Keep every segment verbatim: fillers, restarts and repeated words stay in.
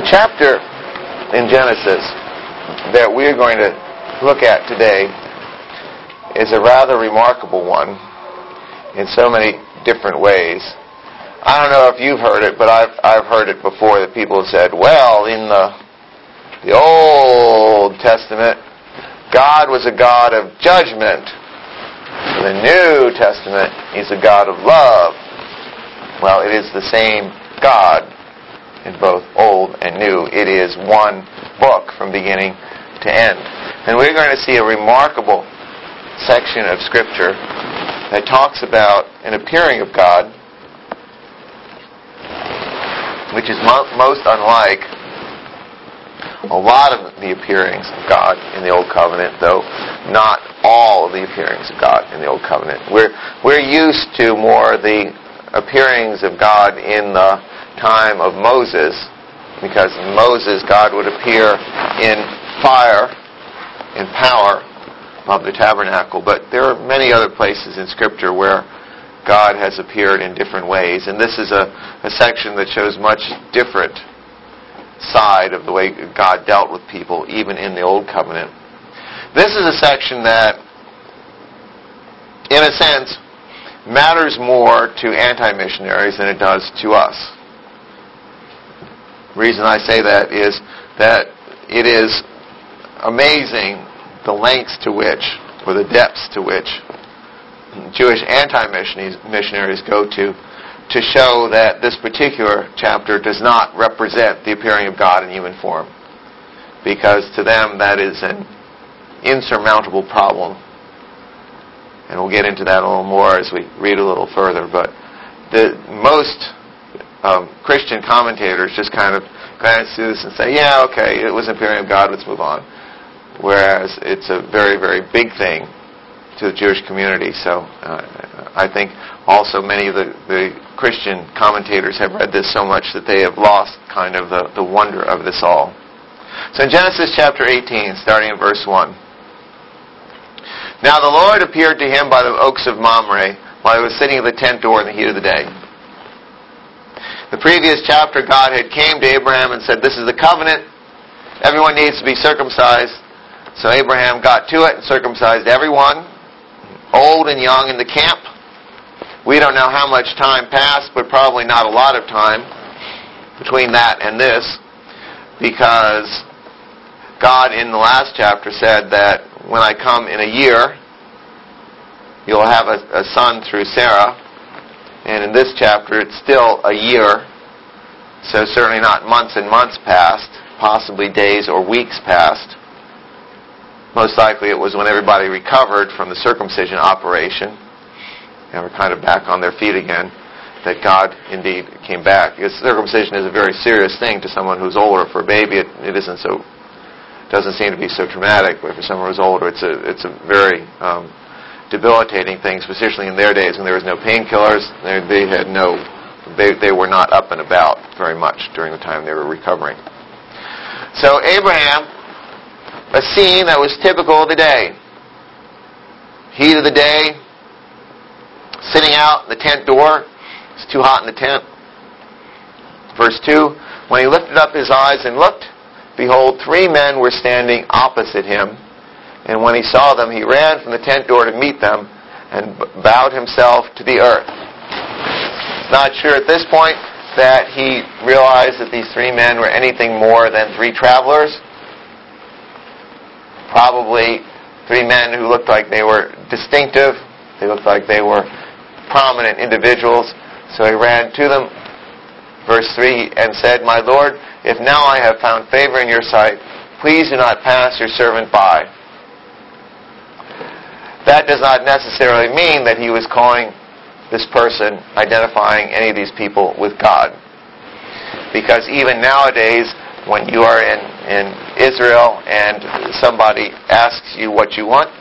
The chapter in Genesis that we're going to look at today is a rather remarkable one in so many different ways. I don't know if you've heard it, but I've I've heard it before that people have said, well, in the the Old Testament, God was a God of judgment. In the New Testament, He's a God of love. Well, it is the same God in both Old and New. It is one book from beginning to end. And we're going to see a remarkable section of Scripture that talks about an appearing of God, which is mo- most unlike a lot of the appearings of God in the Old Covenant, though not all of the appearings of God in the Old Covenant. We're we're used to more the appearings of God in the time of Moses, because in Moses God would appear in fire, in power of the tabernacle. But there are many other places in Scripture where God has appeared in different ways, and this is a, a section that shows much different side of the way God dealt with people, even in the Old Covenant. This is a section that, in a sense, matters more to anti-missionaries than it does to us. The reason I say that is that it is amazing the lengths to which, or the depths to which, Jewish anti-missionaries go to to show that this particular chapter does not represent the appearing of God in human form. Because to them that is an insurmountable problem. And we'll get into that a little more as we read a little further. But the most um, Christian commentators just kind of glance through this and say, yeah, okay, it was an appearing of God, let's move on. Whereas it's a very, very big thing to the Jewish community. So uh, I think also many of the, the Christian commentators have read this so much that they have lost kind of the, the wonder of this all. So in Genesis chapter eighteen, starting in verse one. Now the Lord appeared to him by the oaks of Mamre while he was sitting at the tent door in the heat of the day. The previous chapter, God had came to Abraham and said, this is the covenant. Everyone needs to be circumcised. So Abraham got to it and circumcised everyone, old and young, in the camp. We don't know how much time passed, but probably not a lot of time between that and this, because God in the last chapter said that when I come in a year, you'll have a, a son through Sarah. And in this chapter, it's still a year. So certainly not months and months passed, possibly days or weeks passed. Most likely it was when everybody recovered from the circumcision operation and were kind of back on their feet again that God indeed came back. Because circumcision is a very serious thing to someone who's older. For a baby, it, it isn't so, doesn't seem to be so traumatic. But for someone who's older, it's a it's a very um, debilitating thing, especially in their days when there was no painkillers. They, they had no, they they were not up and about very much during the time they were recovering. So Abraham, a scene that was typical of the day. Heat of the day, sitting out in the tent door. It's too hot in the tent. Verse two, when he lifted up his eyes and looked, behold, three men were standing opposite him. And when he saw them, he ran from the tent door to meet them and bowed himself to the earth. Not sure at this point that he realized that these three men were anything more than three travelers. Probably three men who looked like they were distinctive. They looked like they were prominent individuals. So he ran to them, verse three, and said, my Lord, if now I have found favor in your sight, please do not pass your servant by. That does not necessarily mean that he was calling this person, identifying any of these people with God. Because even nowadays, when you are in, in Israel and somebody asks you what you want,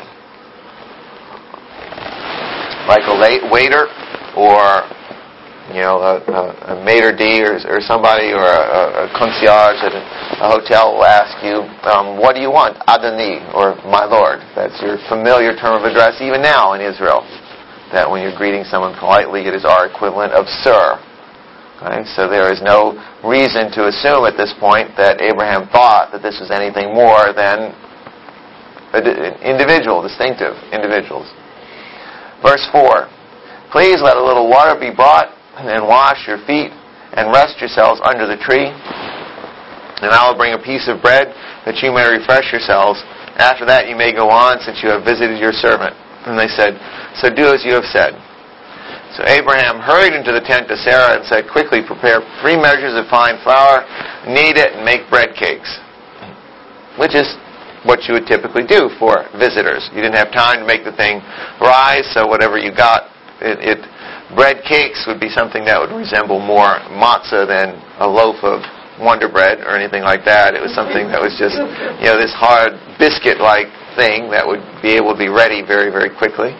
like a late waiter or you know a, a, a maitre d' or, or somebody or a, a concierge at a, a hotel will ask you, um, what do you want? Adoni, or my Lord. That's your familiar term of address even now in Israel. That when you're greeting someone politely, it is our equivalent of sir. Okay? So there is no reason to assume at this point that Abraham thought that this was anything more than individual, distinctive individuals. Verse four, please let a little water be brought, and then wash your feet, and rest yourselves under the tree. And I will bring a piece of bread, that you may refresh yourselves. After that you may go on, since you have visited your servant. And they said, so do as you have said. So Abraham hurried into the tent to Sarah and said, quickly prepare three measures of fine flour, knead it, and make bread cakes. Which is what you would typically do for visitors. You didn't have time to make the thing rise, so whatever you got, it, it bread cakes would be something that would resemble more matzah than a loaf of Wonder Bread or anything like that. It was something that was just, you know, this hard biscuit-like thing that would be able to be ready very, very quickly.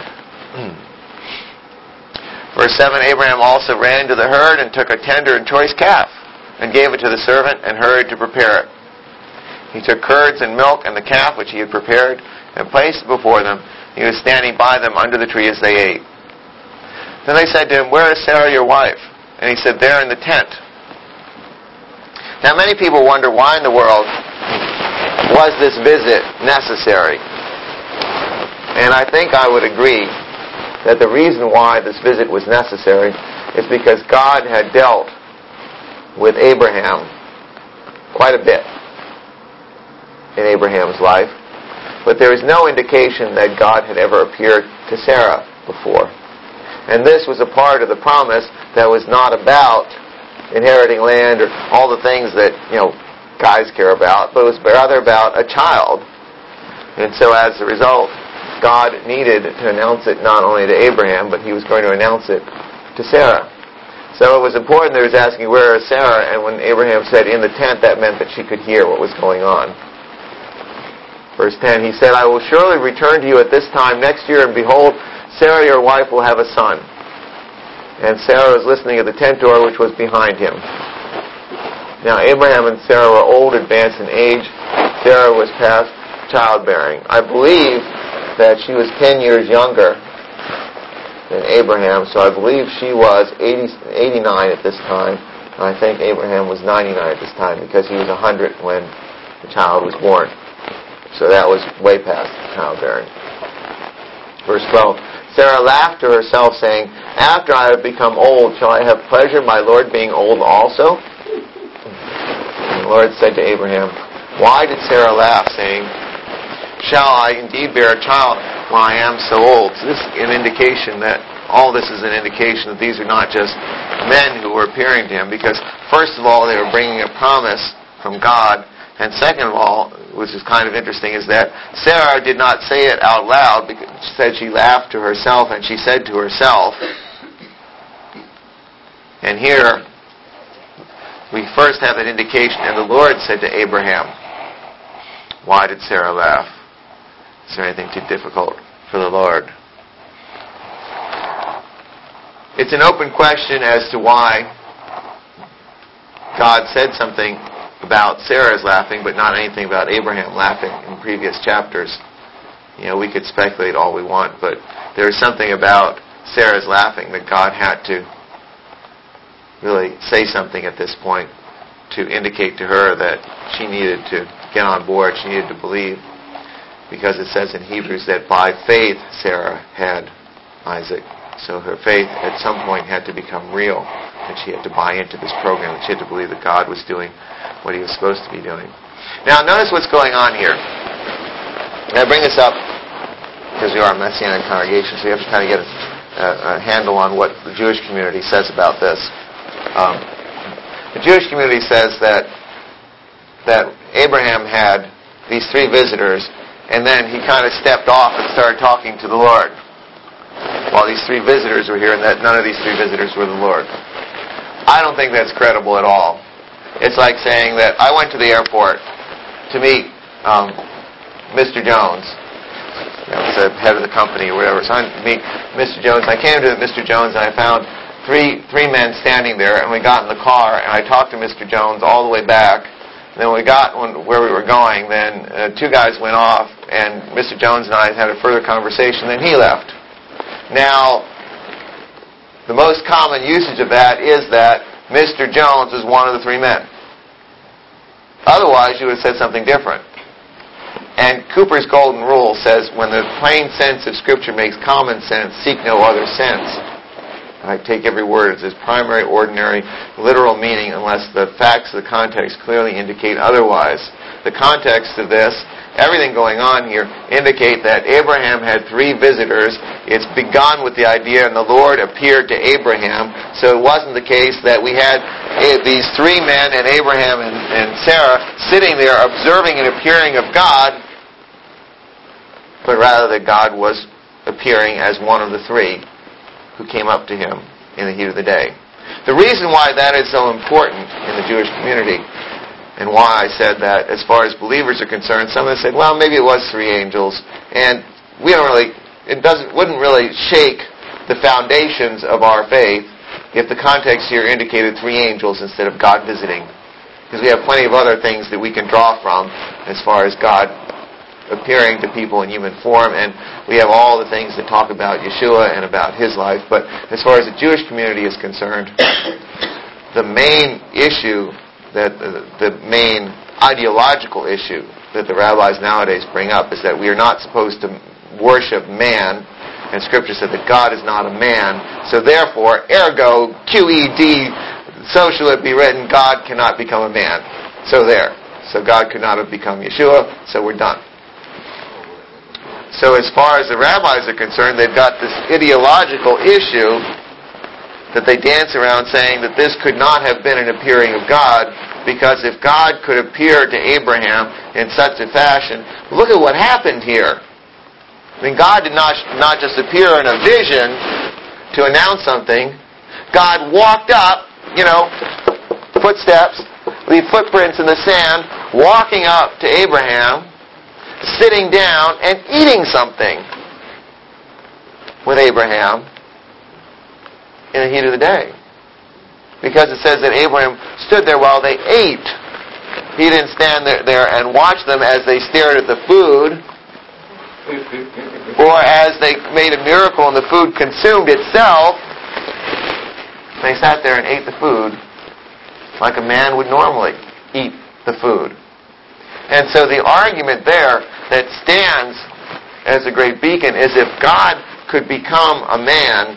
Verse seven, Abraham also ran to the herd and took a tender and choice calf and gave it to the servant and hurried to prepare it. He took curds and milk and the calf which he had prepared and placed it before them. He was standing by them under the tree as they ate. Then they said to him, where is Sarah your wife? And he said, there in the tent. Now many people wonder why in the world was this visit necessary? And I think I would agree that the reason why this visit was necessary is because God had dealt with Abraham quite a bit in Abraham's life. But there is no indication that God had ever appeared to Sarah before. And this was a part of the promise that was not about inheriting land or all the things that, you know, guys care about, but it was rather about a child. And so as a result, God needed to announce it not only to Abraham, but he was going to announce it to Sarah. So it was important that he was asking, where is Sarah? And when Abraham said, in the tent, that meant that she could hear what was going on. Verse ten, he said, I will surely return to you at this time next year, and behold, Sarah your wife will have a son. And Sarah was listening at the tent door which was behind him. Now Abraham and Sarah were old, advanced in age. Sarah was past childbearing. I believe that she was ten years younger than Abraham, so I believe she was eighty, eighty-nine at this time. And I think Abraham was ninety-nine at this time, because he was one hundred when the child was born. So that was way past childbearing. Verse twelve, Sarah laughed to herself, saying, after I have become old, shall I have pleasure, my Lord being old also? And the Lord said to Abraham, why did Sarah laugh, saying, shall I indeed bear a child while I am so old? So this is an indication that, all this is an indication that these are not just men who were appearing to him, because first of all, they were bringing a promise from God, and second of all, which is kind of interesting, is that Sarah did not say it out loud, because she said she laughed to herself, and she said to herself, and here we first have an indication, and the Lord said to Abraham, why did Sarah laugh? Is there anything too difficult for the Lord? It's an open question as to why God said something about Sarah's laughing, but not anything about Abraham laughing in previous chapters. You know, we could speculate all we want, but there's something about Sarah's laughing that God had to really say something at this point to indicate to her that she needed to get on board, she needed to believe, because it says in Hebrews that by faith Sarah had Isaac. So her faith at some point had to become real, and she had to buy into this program, and she had to believe that God was doing what he was supposed to be doing. Now notice what's going on here. And I bring this up because we are a Messianic congregation, so you have to kind of get a, a handle on what the Jewish community says about this. Um, the Jewish community says that that Abraham had these three visitors, and then he kind of stepped off and started talking to the Lord while these three visitors were here, and that none of these three visitors were the Lord. I don't think that's credible at all. It's like saying that I went to the airport to meet um, Mister Jones, you know, the head of the company or whatever. So I meet Mister Jones. I came to Mister Jones and I found three three men standing there, and we got in the car and I talked to Mister Jones all the way back. And then when we got when, where we were going, then uh, two guys went off, and Mister Jones and I had a further conversation. Then he left. Now, the most common usage of that is that Mister Jones is one of the three men. Otherwise, you would have said something different. And Cooper's Golden Rule says, when the plain sense of Scripture makes common sense, seek no other sense. I take every word as its primary, ordinary, literal meaning unless the facts of the context clearly indicate otherwise. The context of this, everything going on here, indicate that Abraham had three visitors. It's begun with the idea, and the Lord appeared to Abraham. So it wasn't the case that we had these three men and Abraham and, and Sarah sitting there observing an appearing of God, but rather that God was appearing as one of the three who came up to him in the heat of the day. The reason why that is so important in the Jewish community, and why I said that as far as believers are concerned, some of them said, well, maybe it was three angels, and we don't really, it doesn't, wouldn't really shake the foundations of our faith if the context here indicated three angels instead of God visiting. Because we have plenty of other things that we can draw from as far as God appearing to people in human form, and we have all the things that talk about Yeshua and about his life. But as far as the Jewish community is concerned, the main issue, that uh, the main ideological issue that the rabbis nowadays bring up is that we are not supposed to worship man, and Scripture said that God is not a man, so therefore, ergo, Q E D, so shall it be written, God cannot become a man. So there. So God could not have become Yeshua, so we're done. So as far as the rabbis are concerned, they've got this ideological issue that they dance around saying that this could not have been an appearing of God, because if God could appear to Abraham in such a fashion, look at what happened here. I mean, God did not, not just appear in a vision to announce something. God walked up, you know, footsteps, leave footprints in the sand, walking up to Abraham, sitting down and eating something with Abraham in the heat of the day. Because it says that Abraham stood there while they ate. He didn't stand there, there and watch them as they stared at the food, or as they made a miracle and the food consumed itself. They sat there and ate the food like a man would normally eat the food. And so the argument there that stands as a great beacon is if God could become a man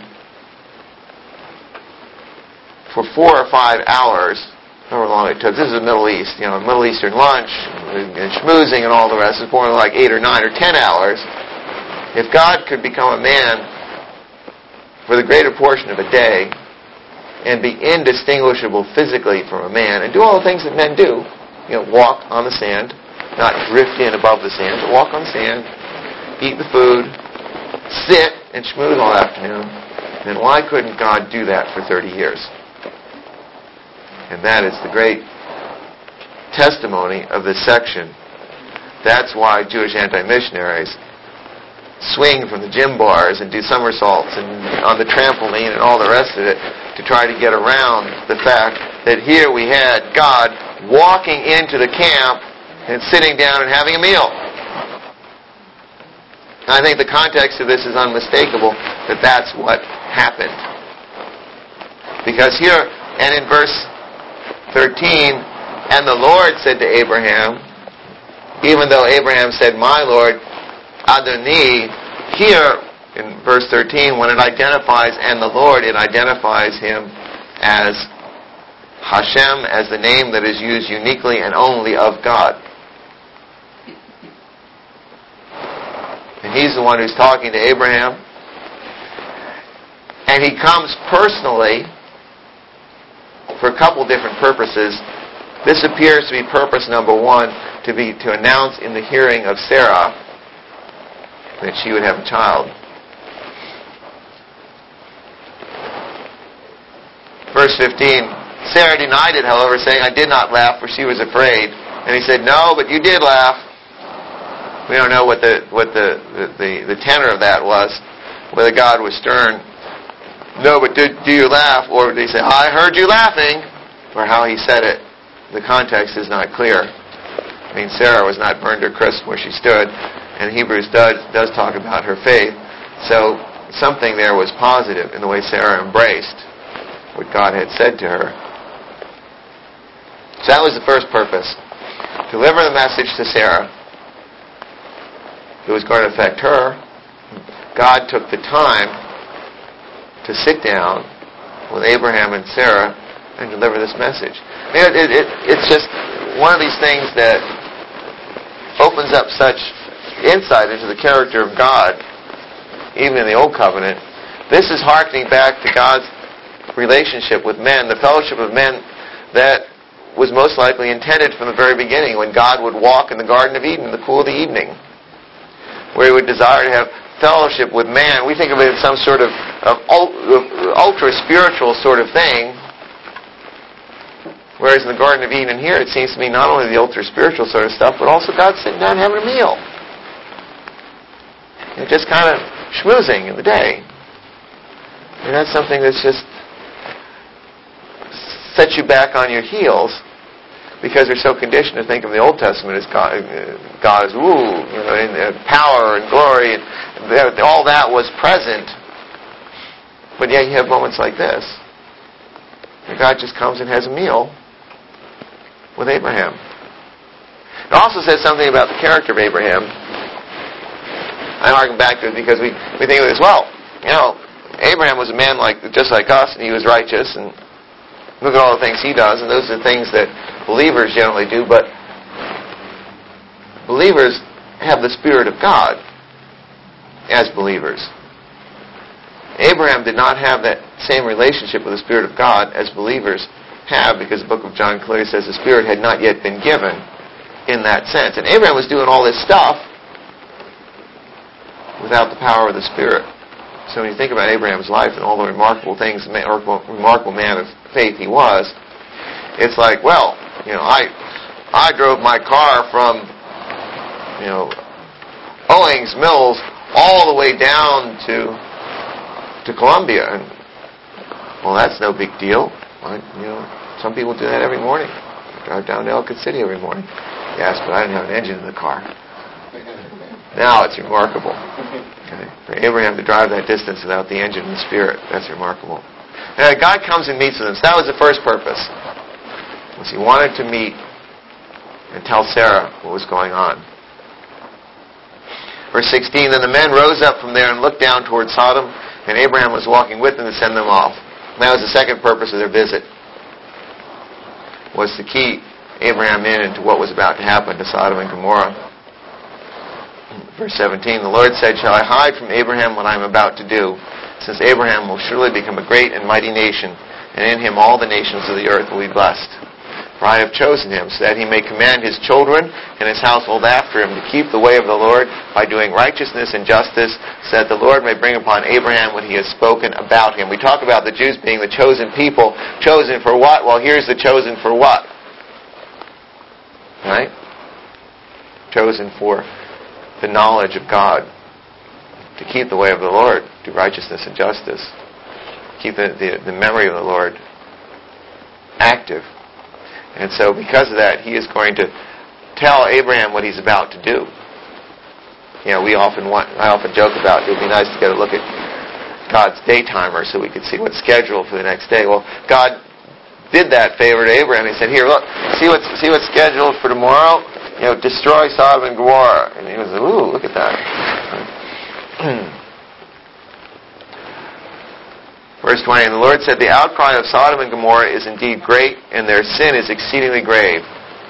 for four or five hours, however long it took. This is the Middle East, you know, Middle Eastern lunch and schmoozing and all the rest. It's more like eight or nine or ten hours. If God could become a man for the greater portion of a day and be indistinguishable physically from a man and do all the things that men do, you know, walk on the sand, not drift in above the sand, but walk on the sand, eat the food, sit and schmooze all afternoon, then why couldn't God do that for thirty years? And that is the great testimony of this section. That's why Jewish anti-missionaries swing from the gym bars and do somersaults and on the trampoline and all the rest of it to try to get around the fact that here we had God walking into the camp and sitting down and having a meal. And I think the context of this is unmistakable that that's what happened. Because here, and in verse thirteen, and the Lord said to Abraham, even though Abraham said, my Lord, Adoni, here in verse thirteen, when it identifies and the Lord, it identifies him as Hashem, as the name that is used uniquely and only of God. And he's the one who's talking to Abraham. And he comes personally for a couple different purposes. This appears to be purpose number one, to be to announce in the hearing of Sarah that she would have a child. Verse fifteen, Sarah denied it, however, saying, I did not laugh, for she was afraid. And he said, no, but you did laugh. We don't know what the what the, the, the tenor of that was, whether God was stern. No, but did, do you laugh? Or did he say, I heard you laughing? Or how he said it. The context is not clear. I mean, Sarah was not burned or crisp where she stood, and Hebrews does, does talk about her faith. So something there was positive in the way Sarah embraced what God had said to her. So that was the first purpose. Deliver the message to Sarah. It was going to affect her. God took the time to sit down with Abraham and Sarah and deliver this message. It, it, it, it's just one of these things that opens up such insight into the character of God, even in the Old Covenant. This is hearkening back to God's relationship with men, the fellowship of men that was most likely intended from the very beginning, when God would walk in the Garden of Eden in the cool of the evening, where He would desire to have fellowship with man. We think of it as some sort of, of ultra-spiritual sort of thing, whereas in the Garden of Eden here, it seems to me not only the ultra-spiritual sort of stuff, but also God sitting down having a meal. You know, just kind of schmoozing in the day. And that's something that's just sets you back on your heels, because they're so conditioned to think of the Old Testament as God, God as ooh, you know, and, and power and glory, and all that was present. But yet you have moments like this, where God just comes and has a meal with Abraham. It also says something about the character of Abraham. I harken back to it because we, we think of it as well. You know, Abraham was a man like just like us, and he was righteous, and look at all the things he does, and those are the things that believers generally do, but believers have the Spirit of God as believers. Abraham did not have that same relationship with the Spirit of God as believers have, because the book of John clearly says the Spirit had not yet been given in that sense. And Abraham was doing all this stuff without the power of the Spirit. So when you think about Abraham's life and all the remarkable things, remarkable man of faith he was, it's like, well, you know, I I drove my car from, you know, Owings Mills all the way down to to Columbia, and well, that's no big deal. I, you know, some people do that every morning. I drive down to Ellicott City every morning. Yes, but I didn't have an engine in the car. Now it's remarkable. Okay. For Abraham to drive that distance without the engine and the Spirit, that's remarkable. And God comes and meets with him. So that was the first purpose. Was he wanted to meet and tell Sarah what was going on. Verse sixteen, then the men rose up from there and looked down toward Sodom, and Abraham was walking with them to send them off. And that was the second purpose of their visit, was to keep Abraham in into what was about to happen to Sodom and Gomorrah. Verse seventeen, the Lord said, shall I hide from Abraham what I am about to do, since Abraham will surely become a great and mighty nation, and in him all the nations of the earth will be blessed. For I have chosen him, so that he may command his children and his household after him to keep the way of the Lord by doing righteousness and justice, so that the Lord may bring upon Abraham what he has spoken about him. We talk about the Jews being the chosen people. Chosen for what? Well, here's the chosen for what? Right? Chosen for the knowledge of God, to keep the way of the Lord, do righteousness and justice, keep the, the, the memory of the Lord active. And so because of that, he is going to tell Abraham what he's about to do. You know, we often want, I often joke about, it would be nice to get a look at God's day timer so we could see what's scheduled for the next day. Well, God did that favor to Abraham. He said, here, look, see what's, see what's scheduled for tomorrow? You know, destroy Sodom and Gomorrah. And he was, ooh, look at that. Verse twenty, and the Lord said, the outcry of Sodom and Gomorrah is indeed great, and their sin is exceedingly grave.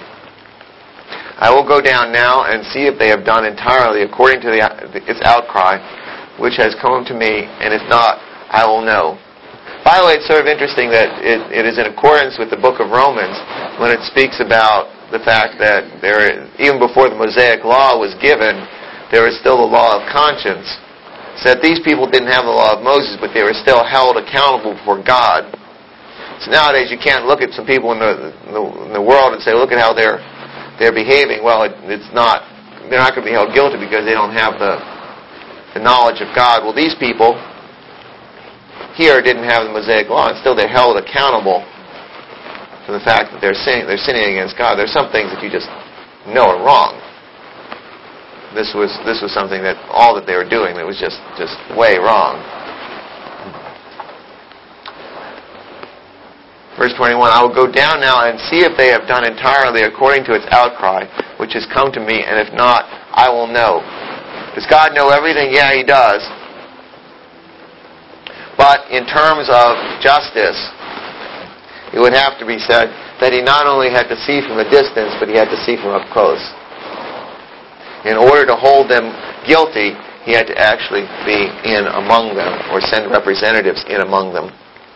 I will go down now and see if they have done entirely according to the, its outcry, which has come to me, and if not, I will know. By the way, it's sort of interesting that it, it is in accordance with the book of Romans when it speaks about the fact that there, even before the Mosaic law was given, there was still the law of conscience. So that these people didn't have the law of Moses, but they were still held accountable before God. So nowadays you can't look at some people in the, in the, in the world and say, look at how they're they're behaving. Well, it, it's not. They're not going to be held guilty because they don't have the the knowledge of God. Well, these people here didn't have the Mosaic law, and still they're held accountable for the fact that they're sinning, they're sinning against God. There's some things that you just know are wrong. this was this was something that all that they were doing that was just, just way wrong. Verse twenty-one, I will go down now and see if they have done entirely according to its outcry, which has come to me, and if not, I will know. Does God know everything? Yeah, He does. But in terms of justice, it would have to be said that He not only had to see from a distance, but He had to see from up close. In order to hold them guilty, He had to actually be in among them, or send representatives in among them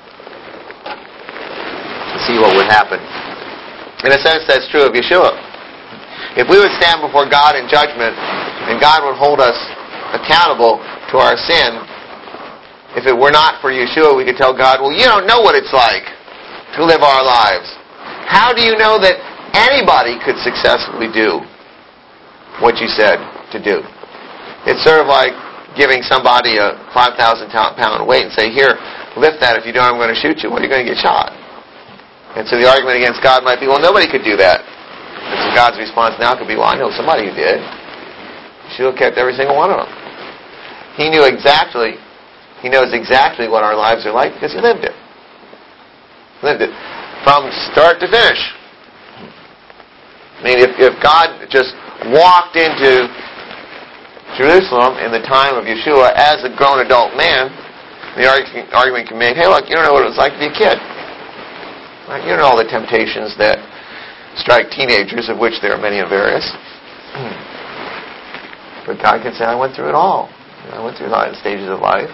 to see what would happen. In a sense, that's true of Yeshua. If we would stand before God in judgment, and God would hold us accountable to our sin, if it were not for Yeshua, we could tell God, well, you don't know what it's like to live our lives. How do you know that anybody could successfully do what you said to do? It's sort of like giving somebody a five thousand pound weight and say, here, lift that. If you don't, I'm going to shoot you. Well, you're going to get shot. And so the argument against God might be, well, nobody could do that. And so God's response now could be, well, I know somebody who did. Yeshua kept every single one of them. He knew exactly, He knows exactly what our lives are like because He lived it. Lived it. From start to finish. I mean, if, if God just walked into Jerusalem in the time of Yeshua as a grown adult man, the argument can be made, hey, look, you don't know what it was like to be a kid. Right? You don't know all the temptations that strike teenagers, of which there are many and various. But God can say, I went through it all. I went through the stages of life.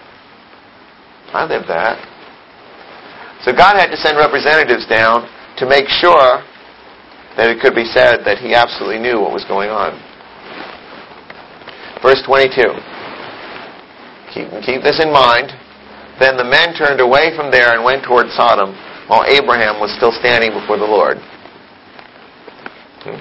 I lived that. So God had to send representatives down to make sure that it could be said that He absolutely knew what was going on. Verse twenty-two. Keep, keep this in mind. Then the men turned away from there and went toward Sodom, while Abraham was still standing before the Lord. Hmm.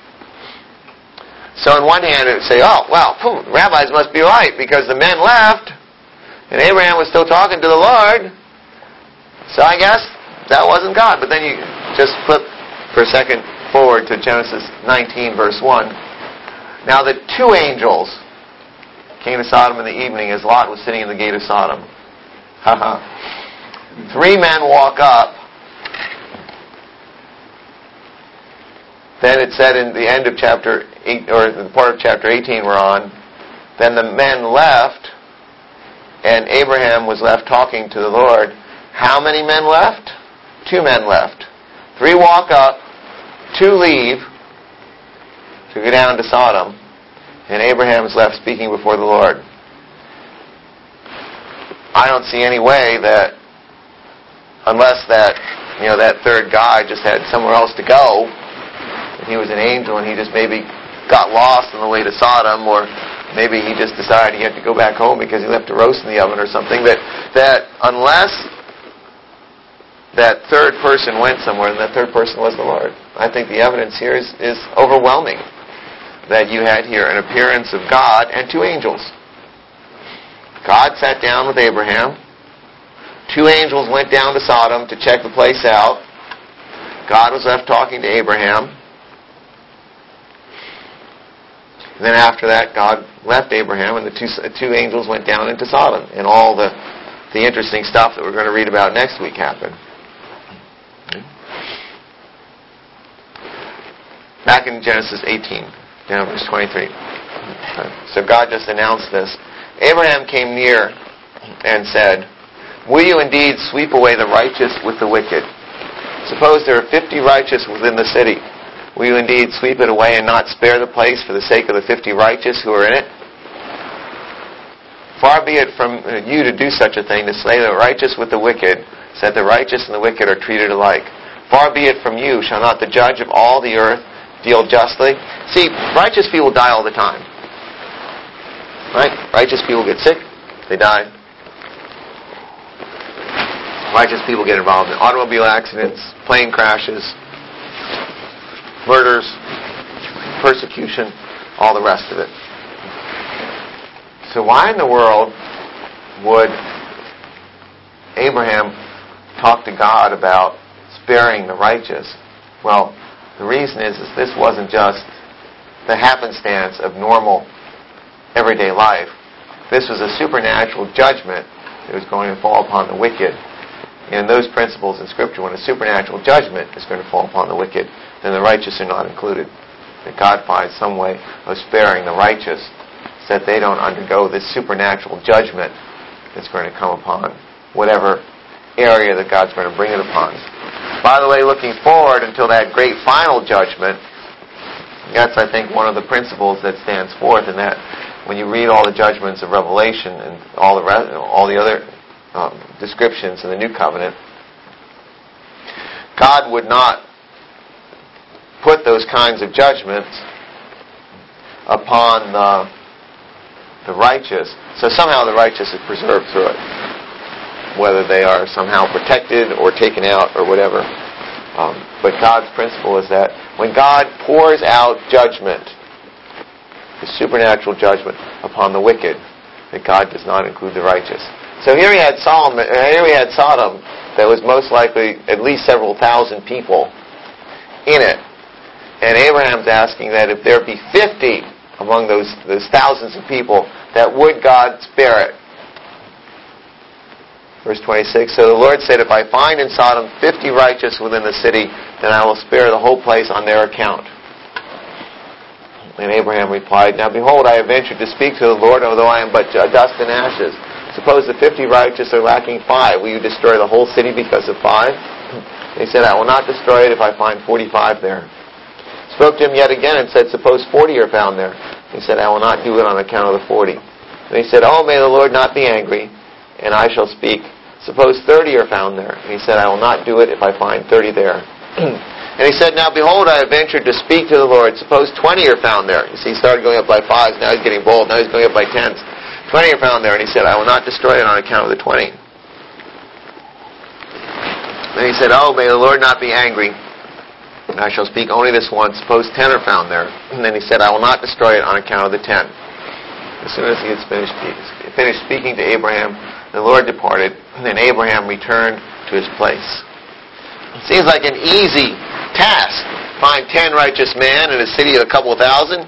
So on one hand, it would say, oh, well, phew, rabbis must be right, because the men left, and Abraham was still talking to the Lord. So I guess that wasn't God. But then you just flip for a second forward to Genesis nineteen, verse one. Now the two angels came to Sodom in the evening as Lot was sitting in the gate of Sodom. Haha. Three men walk up. Then it said in the end of chapter eight, or the part of chapter eighteen we're on, then the men left, and Abraham was left talking to the Lord. How many men left? Two men left. Three walk up, two leave to go down to Sodom, and Abraham is left speaking before the Lord. I don't see any way that, unless that, you know, that third guy just had somewhere else to go, and he was an angel and he just maybe got lost on the way to Sodom, or maybe he just decided he had to go back home because he left a roast in the oven or something, that, that unless that third person went somewhere, and that third person was the Lord. I think the evidence here is, is overwhelming, that you had here an appearance of God and two angels. God sat down with Abraham. Two angels went down to Sodom to check the place out. God was left talking to Abraham. And then after that, God left Abraham, and the two, two angels went down into Sodom. And all the, the interesting stuff that we're going to read about next week happened. Back in Genesis eighteen, down verse twenty-three. So God just announced this. Abraham came near and said, will you indeed sweep away the righteous with the wicked? Suppose there are fifty righteous within the city. Will you indeed sweep it away and not spare the place for the sake of the fifty righteous who are in it? Far be it from you to do such a thing, to slay the righteous with the wicked, so that the righteous and the wicked are treated alike. Far be it from you, shall not the judge of all the earth deal justly? See, righteous people die all the time. Right? Righteous people get sick, they die. Righteous people get involved in automobile accidents, plane crashes, murders, persecution, all the rest of it. So why in the world would Abraham talk to God about sparing the righteous? Well, the reason is, is this wasn't just the happenstance of normal, everyday life. This was a supernatural judgment that was going to fall upon the wicked. And those principles in Scripture, when a supernatural judgment is going to fall upon the wicked, then the righteous are not included. That God finds some way of sparing the righteous so that they don't undergo this supernatural judgment that's going to come upon whatever area that God's going to bring it upon. By the way, looking forward until that great final judgment, that's, I think, one of the principles that stands forth in that when you read all the judgments of Revelation and all the rest, all the other um, descriptions in the New Covenant, God would not put those kinds of judgments upon the, the righteous. So somehow the righteous is preserved through it, whether they are somehow protected or taken out or whatever. Um, but God's principle is that when God pours out judgment, the supernatural judgment upon the wicked, that God does not include the righteous. So here we had Solomon, here we had Sodom, that was most likely at least several thousand people in it. And Abraham's asking that if there be fifty among those, those thousands of people, that would God spare it. Verse twenty-six, so the Lord said, if I find in Sodom fifty righteous within the city, then I will spare the whole place on their account. And Abraham replied, now behold, I have ventured to speak to the Lord, although I am but dust and ashes. Suppose the fifty righteous are lacking five. Will you destroy the whole city because of five? He said, I will not destroy it if I find forty-five there. Spoke to him yet again and said, suppose forty are found there. He said, I will not do it on account of the forty. And he said, oh, may the Lord not be angry, and I shall speak. Suppose thirty are found there. And he said, I will not do it if I find thirty there. And he said, now behold, I have ventured to speak to the Lord. Suppose twenty are found there. You see, he started going up by fives, now he's getting bold, now he's going up by tens. Twenty are found there, and he said, I will not destroy it on account of the twenty. Then he said, oh, may the Lord not be angry, and I shall speak only this once. Suppose ten are found there. And then he said, I will not destroy it on account of the ten. As soon as he had finished, finished speaking to Abraham, the Lord departed, and then Abraham returned to his place. It seems like an easy task. Find ten righteous men in a city of a couple of thousand.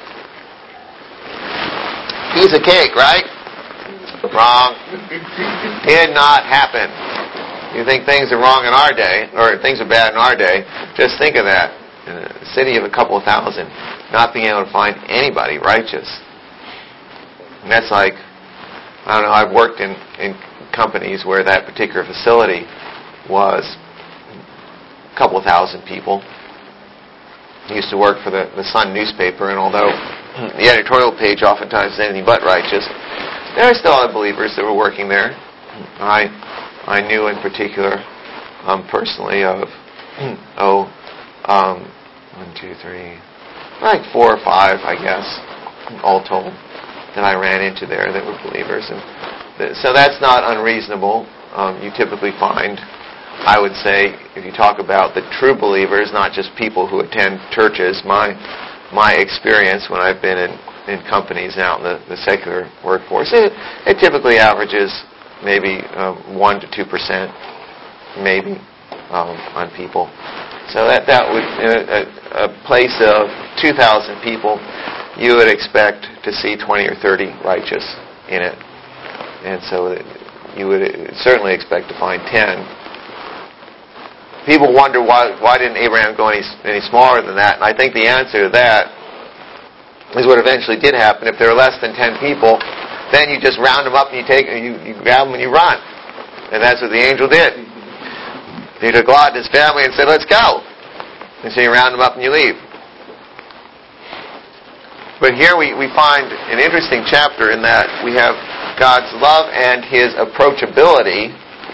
Piece of cake, right? Wrong. Did not happen. You think things are wrong in our day, or things are bad in our day, just think of that. In a city of a couple of thousand, not being able to find anybody righteous. And that's like, I don't know, I've worked in, in companies where that particular facility was a couple of thousand people. I used to work for the, the Sun newspaper, and although the editorial page oftentimes is anything but righteous, there are still other believers that were working there. I I knew in particular, um, personally, of, oh, um, one, two, three, like four or five, I guess, all told, that I ran into there that were believers. And th- so that's not unreasonable. Um, you typically find, I would say, if you talk about the true believers, not just people who attend churches, my my experience when I've been in, in companies out in the, the secular workforce, it, it typically averages maybe um, one to two percent, maybe, um, on people. So that, that would, in a, a place of two thousand people, you would expect to see twenty or thirty righteous in it. And so you would certainly expect to find ten. People wonder why why didn't Abraham go any, any smaller than that? And I think the answer to that is what eventually did happen. If there are less than ten people, then you just round them up and you take you, you grab them and you run. And that's what the angel did. He took Lot and his family and said, let's go. And so you round them up and you leave. But here we, we find an interesting chapter in that we have God's love and His approachability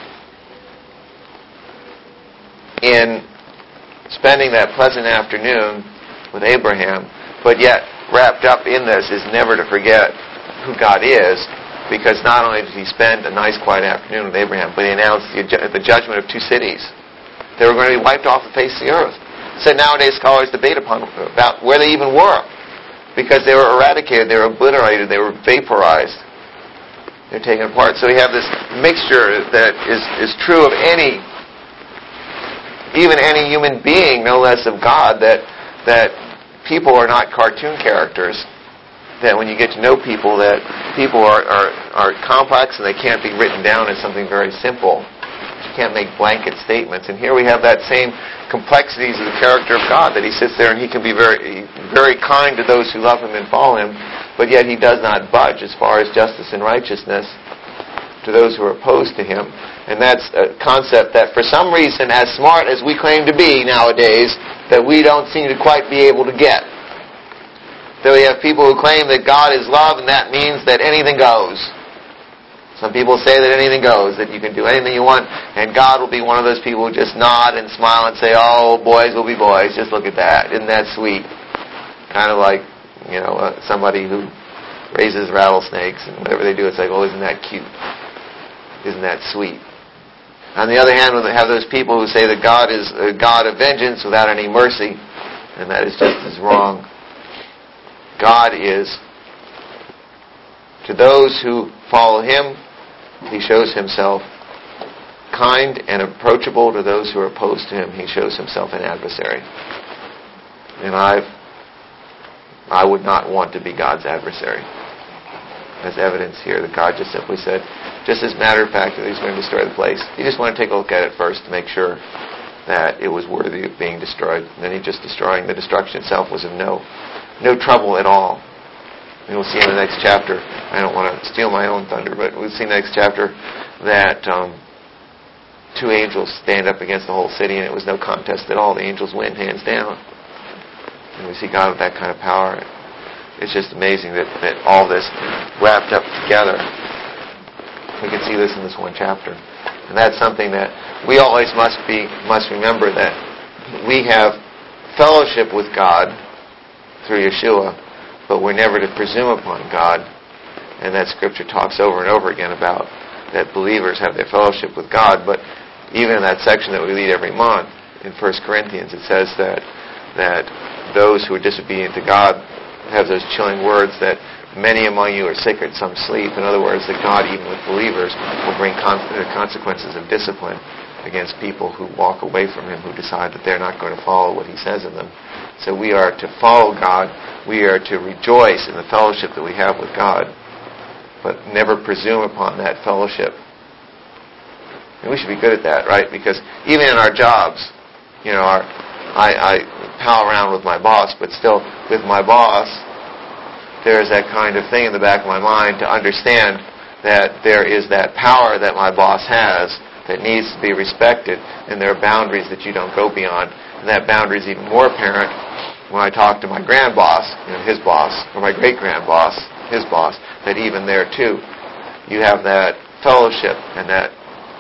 in spending that pleasant afternoon with Abraham, but yet wrapped up in this is never to forget who God is, because not only did He spend a nice quiet afternoon with Abraham, but He announced the, the judgment of two cities. They were going to be wiped off the face of the earth. So nowadays scholars debate upon about where they even were, because they were eradicated, they were obliterated, they were vaporized. They're taken apart. So we have this mixture that is, is true of any, even any human being, no less of God, that that people are not cartoon characters, that when you get to know people, that people are, are, are complex and they can't be written down as something very simple. You can't make blanket statements. And here we have that same complexities of the character of God, that he sits there and he can be very, very kind to those who love him and follow him, but yet he does not budge as far as justice and righteousness to those who are opposed to him. And that's a concept that for some reason, as smart as we claim to be nowadays, that we don't seem to quite be able to get. So we have people who claim that God is love, and that means that anything goes. Some people say that anything goes, that you can do anything you want, and God will be one of those people who just nod and smile and say, oh, boys will be boys, just look at that. Isn't that sweet? Kind of like, you know, uh, somebody who raises rattlesnakes, and whatever they do, it's like, oh, isn't that cute? Isn't that sweet? On the other hand, we have those people who say that God is a God of vengeance without any mercy, and that is just as wrong. God is, to those who follow him, he shows himself kind and approachable. To those who are opposed to him, he shows himself an adversary. And I've, I would not want to be God's adversary. As evidence here that God just simply said, just as a matter of fact, that he's going to destroy the place. He just wanted to take a look at it first to make sure that it was worthy of being destroyed. And then he just destroying the destruction itself was of no no trouble at all. And we'll see in the next chapter, I don't want to steal my own thunder, but we'll see in the next chapter that um, two angels stand up against the whole city, and it was no contest at all. The angels win hands down. And we see God with that kind of power. It's just amazing that, that all this wrapped up together. We can see this in this one chapter. And that's something that we always must be must remember, that we have fellowship with God through Yeshua, but we're never to presume upon God. And that Scripture talks over and over again about that believers have their fellowship with God. But even in that section that we read every month in First Corinthians, it says that that those who are disobedient to God have those chilling words that many among you are sick and some sleep. In other words, that God, even with believers, will bring con- consequences of discipline against people who walk away from him, who decide that they're not going to follow what he says of them. So we are to follow God. We are to rejoice in the fellowship that we have with God, but never presume upon that fellowship. And we should be good at that, right? Because even in our jobs, you know, our, I, I pal around with my boss, but still, with my boss, there is that kind of thing in the back of my mind to understand that there is that power that my boss has that needs to be respected, and there are boundaries that you don't go beyond. And that boundary is even more apparent when I talk to my grand boss, you know, his boss, or my great-grand boss, his boss, that even there too, you have that fellowship and that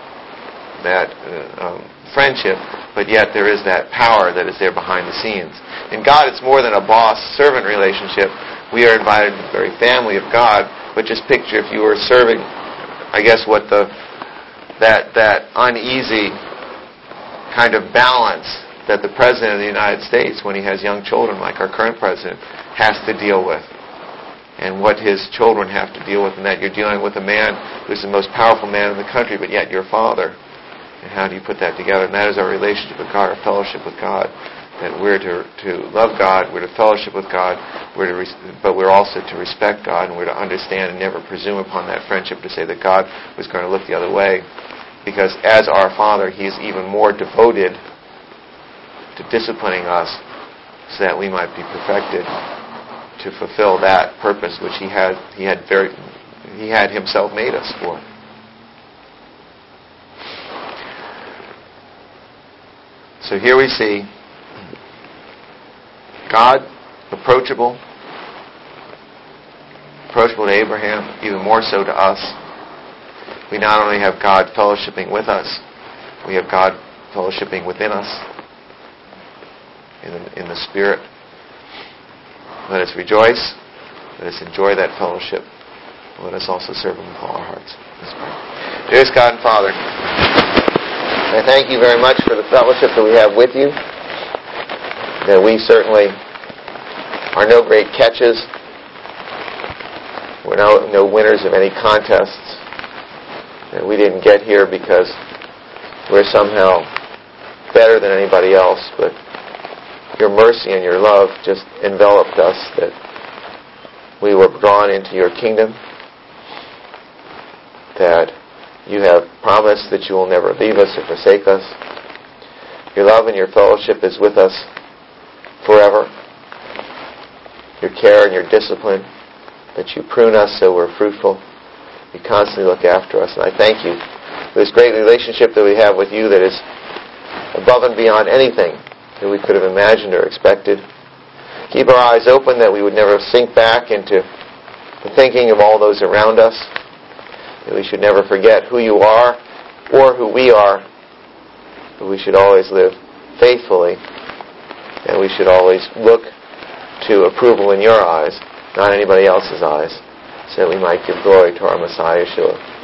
that uh, um, friendship, but yet there is that power that is there behind the scenes. In God, it's more than a boss-servant relationship. We are invited to the very family of God, but just picture if you were serving, I guess what the that that uneasy kind of balance that the President of the United States, when he has young children like our current President, has to deal with. And what his children have to deal with, and that you're dealing with a man who's the most powerful man in the country, but yet your father. And how do you put that together? And that is our relationship with God, our fellowship with God. That we're to, to love God, we're to fellowship with God, we're to res- but we're also to respect God, and we're to understand and never presume upon that friendship to say that God was going to look the other way. Because as our Father, He is even more devoted to disciplining us so that we might be perfected to fulfill that purpose which He had He had very He had Himself made us for. So here we see God approachable, approachable to Abraham, even more so to us. We not only have God fellowshipping with us, we have God fellowshipping within us in the, in the Spirit. Let us rejoice. Let us enjoy that fellowship. Let us also serve Him with all our hearts. Let's pray. Dearest God and Father, I thank you very much for the fellowship that we have with you. That we certainly are no great catches. We're no, no winners of any contests. That we didn't get here because we're somehow better than anybody else, but your mercy and your love just enveloped us, that we were drawn into your kingdom, that you have promised that you will never leave us or forsake us. Your love and your fellowship is with us forever. Your care and your discipline, that you prune us so we're fruitful. You constantly look after us. And I thank you for this great relationship that we have with you that is above and beyond anything that we could have imagined or expected. Keep our eyes open that we would never sink back into the thinking of all those around us, that we should never forget who you are or who we are, but we should always live faithfully, and we should always look to approval in your eyes, not anybody else's eyes, so that we might give glory to our Messiah, Yeshua.